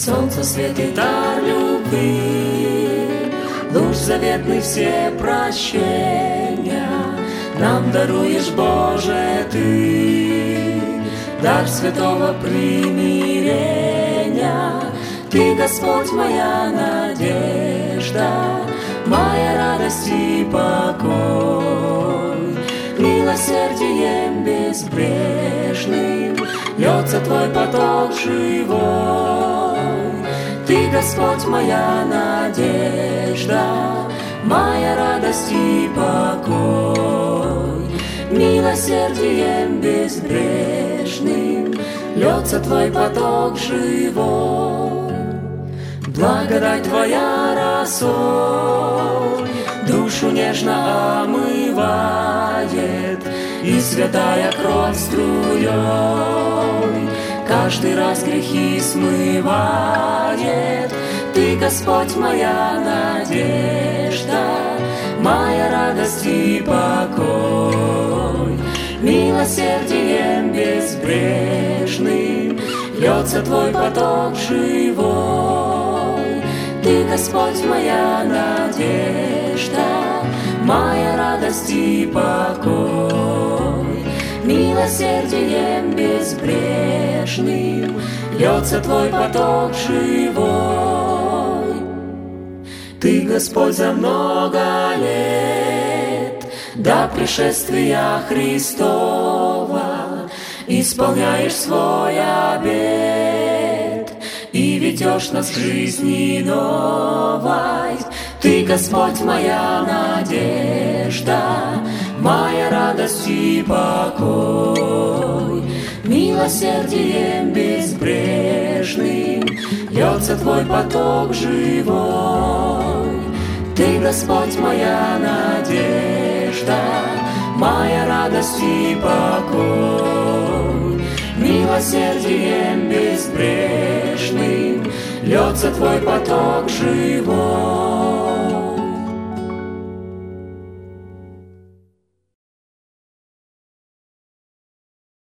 Солнце светит дар любви, луч заветный все прощения нам даруешь, Боже, Ты, дар святого примирения. Ты, Господь, моя надежда, моя радость и покой. Милосердием безбрежным льется Твой поток живой. Ты, Господь, моя надежда, моя радость и покой. Милосердием безбрежным льется Твой поток живой. Благодать Твоя росой душу нежно омывает, и святая кровь струей каждый раз грехи смывает. Ты, Господь, моя надежда, моя радость и покой. Милосердием безбрежным льется Твой поток живой. Ты, Господь, моя надежда, моя радость и покой. Милосердием безбрежным льется Твой поток живой. Ты, Господь, за много лет до пришествия Христова исполняешь свой обет и ведешь нас к жизни новой. Ты, Господь, моя надежда, моя радость и покой. Милосердием безбрежным льется Твой поток живой. Ты, Господь, моя надежда, моя радость и покой. Милосердием безбрежным льется Твой поток живой.